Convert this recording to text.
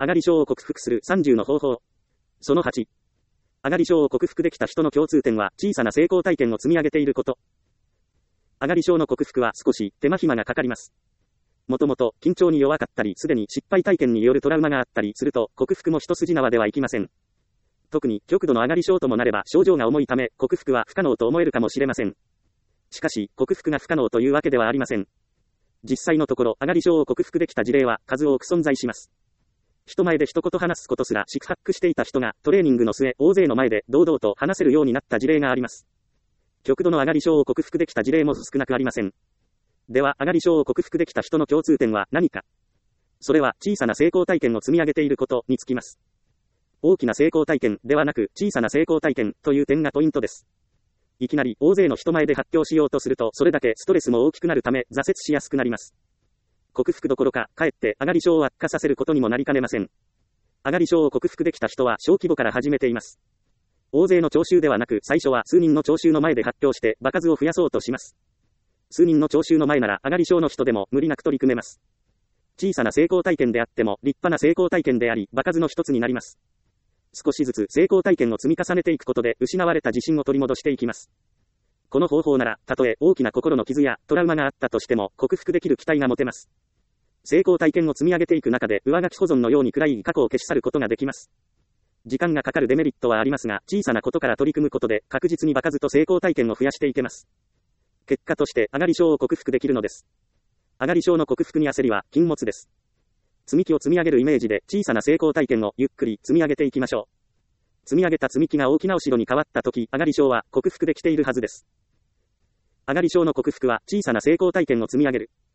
上がり症を克服する30の方法。その8。上がり症を克服できた人の共通点は小さな成功体験を積み上げていること。上がり症の克服は少し手間暇がかかります。もともと緊張に弱かったり、すでに失敗体験によるトラウマがあったりすると、克服も一筋縄ではいきません。特に極度の上がり症ともなれば症状が重いため、克服は不可能と思えるかもしれません。しかし、克服が不可能というわけではありません。実際のところ、上がり症を克服できた事例は数多く存在します。人前で一言話すことすら四苦八苦していた人が、トレーニングの末、大勢の前で堂々と話せるようになった事例があります。極度の上がり症を克服できた事例も少なくありません。では、上がり症を克服できた人の共通点は何か。それは、小さな成功体験を積み上げていることにつきます。大きな成功体験ではなく、小さな成功体験という点がポイントです。いきなり大勢の人前で発表しようとすると、それだけストレスも大きくなるため、挫折しやすくなります。克服どころか、かえって上がり症を悪化させることにもなりかねません。上がり症を克服できた人は小規模から始めています。大勢の聴衆ではなく、最初は数人の聴衆の前で発表して、場数を増やそうとします。数人の聴衆の前なら、上がり症の人でも無理なく取り組めます。小さな成功体験であっても、立派な成功体験であり、場数の一つになります。少しずつ成功体験を積み重ねていくことで、失われた自信を取り戻していきます。この方法なら、たとえ大きな心の傷やトラウマがあったとしても、克服できる期待が持てます。成功体験を積み上げていく中で、上書き保存のように暗い過去を消し去ることができます。時間がかかるデメリットはありますが、小さなことから取り組むことで、確実に場数と成功体験を増やしていけます。結果として、上がり症を克服できるのです。上がり症の克服に焦りは、禁物です。積み木を積み上げるイメージで、小さな成功体験をゆっくり積み上げていきましょう。積み上げた積み木が大きなお城に変わったとき、上がり症は克服できているはずです。上がり症の克服は、小さな成功体験を積み上げる。